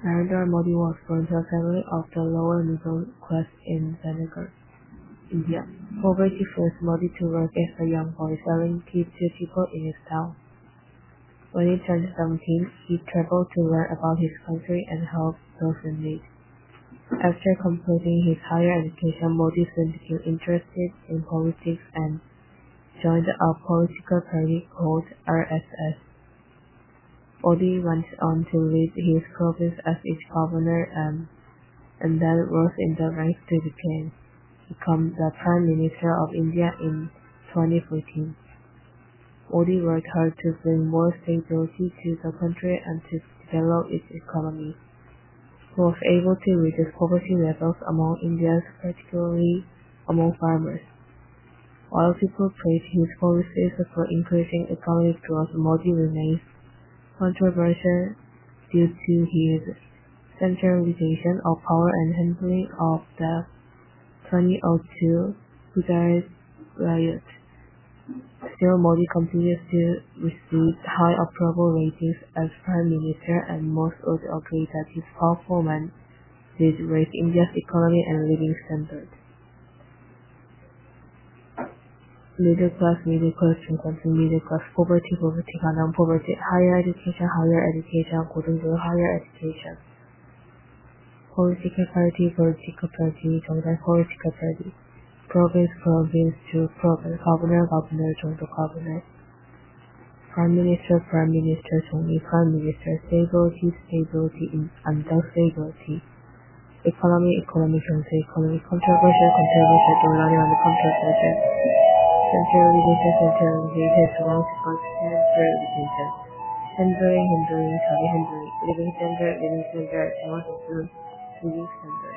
Narendra Modi was born to a family of the lower middle class in Senegal, India. Poverty forced Modi to work as a young boy selling tea to people in his town. When he turned 17, he traveled to learn about his country and help those in need. After completing his higher education, Modi soon became interested in politics and joined a political party called RSS. Modi went on to lead his province as its governor and then rose in the ranks to become the Prime Minister of India in 2014. Modi worked hard to bring more stability to the country and to develop its economy. He was able to reduce poverty levels among Indians, particularly among farmers. While people praise his policies for increasing economic growth, Modi remains controversial due to his centralization of power and handling of the 2002 Gujarat riot. Still, Modi continues to receive high approval ratings as Prime Minister, and most would agree that his powerful man did raise India's economy and living standard. Middle class, 중간층, middle class, poverty, 가난, poverty, higher education, 고등교, higher education. Political party, 정당, political party. Province to province, governor, 정도, governor. Prime Minister, 총리, Prime Minister, stability, unstability. Economy, 경제, controversial, 논란이 많은 controversial. Centralization, centralization. Handling, living standard, living standard.